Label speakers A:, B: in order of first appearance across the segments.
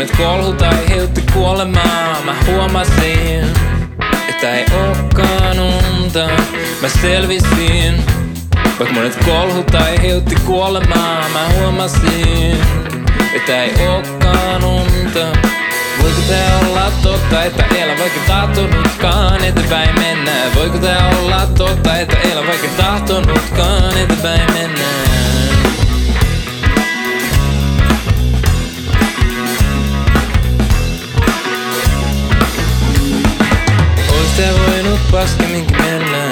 A: monet kolhut aiheutti kuolemaa. Mä huomasin, että ei ookaan unta. Mä selvisin, vaikka monet kolhut aiheutti kuolemaa. Mä huomasin, että ei ookaan unta. Voiko tää olla totta, että elä vaikka tahtonutkaan eteenpäin mennä? Voiko tää olla totta, että elä vaikka tahtonutkaan eteenpäin mennä? Ois tää voinut paskemminkin mennä?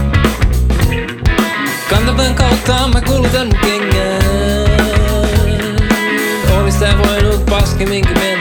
A: Kantavan kautta mä kulutan mun kengän. Ois tää voinut paskemminkin mennä?